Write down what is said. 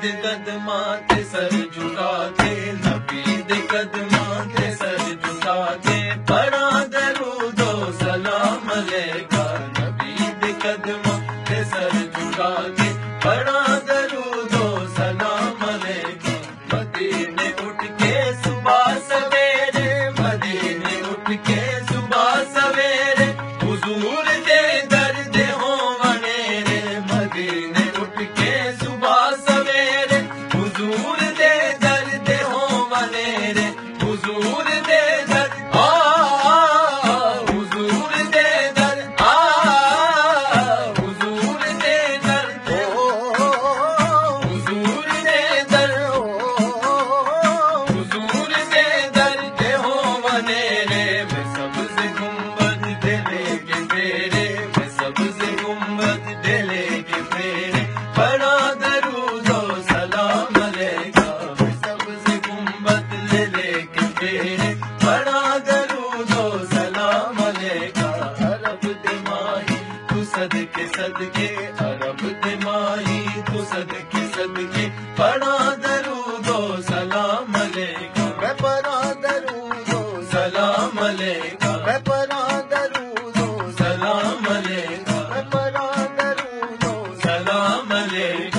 दे कदमां ते सर झुका के, नबी दे कदमां ते सर झुका के, पढ़ा दरूदो सलाम अलैका। नबी दे कदमां ते सर झुका के, पढ़ा दरूदो सलाम अलैका। मदीने उठ के सुबह सवेरे, मदीने उठ के सुबह सवेरे, हुजूर दे दर्द होवने रे। मदीने उठ के सुबह सवेरे, हुजूर दे दर्द होवने रे। हुजूर दे दर्द हुजूर दे दर्द हुजूर दे दर्द हुजूर दे दर्द हुजूर दे दर्द होवने रे। मैं सबसे गुंबद दे लेके फेरे, मैं सबसे गुंबद दे लेके फेरे, पढ़ा दरूदो सलाम अलैका। मैं सबसे गुंबद दे लेके फेरे, पढ़ा दरूदो सलाम अलैका। अरब दे माही तू सदके सदके, अरब दे माही तू सदके सदके, पढ़ा दरूदो सलाम अलैका। मैं पढ़ा दरूदो सलाम अलैका, मैं पढ़ा दरूदो सलाम अलैका, मैं पढ़ा दरूदो सलाम अलैका।